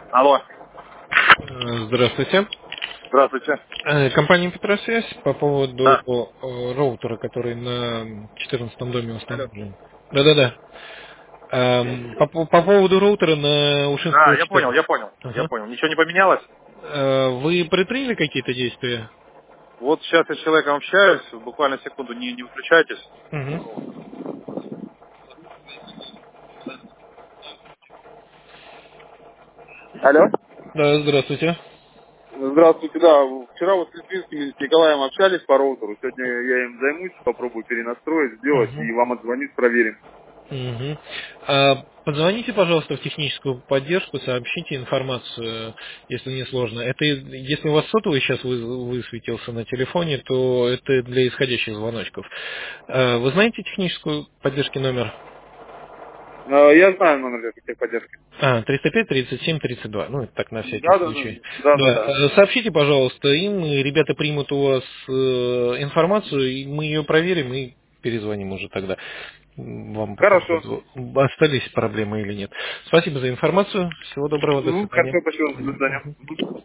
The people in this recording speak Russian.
Алло. Здравствуйте. Здравствуйте. Компания Петросвязь по поводу Да. роутера, который на 14 доме Алло. установлен. Да-да-да. По поводу роутера на Да, Ушинского я понял, 14. я понял. Я Ага. понял. Ничего не поменялось? Вы предприняли какие-то действия? Вот сейчас я с человеком общаюсь, буквально секунду, не выключайтесь. Угу. Алло. Да, здравствуйте. Здравствуйте, да. Вчера вот с Литвинским с Николаем общались по роутеру. Сегодня я им займусь, попробую перенастроить, сделать Угу. и вам отзвонить, проверим. Угу. Позвоните, пожалуйста, в техническую поддержку, сообщите информацию, если не сложно. Это если у вас сотовый сейчас высветился на телефоне, то это для исходящих звоночков. Вы знаете техническую поддержки номер? Я знаю номер техподдержки. 305-37-32. Ну, это так на всякий Да, да, да. случай. Да, да, Да. да. Сообщите, пожалуйста, им, и ребята примут у вас информацию, и мы ее проверим и перезвоним уже тогда. Вам Хорошо. покажут, остались проблемы или нет. Спасибо за информацию. Всего доброго, до свидания. Хорошо, спасибо. До свидания. Мгм.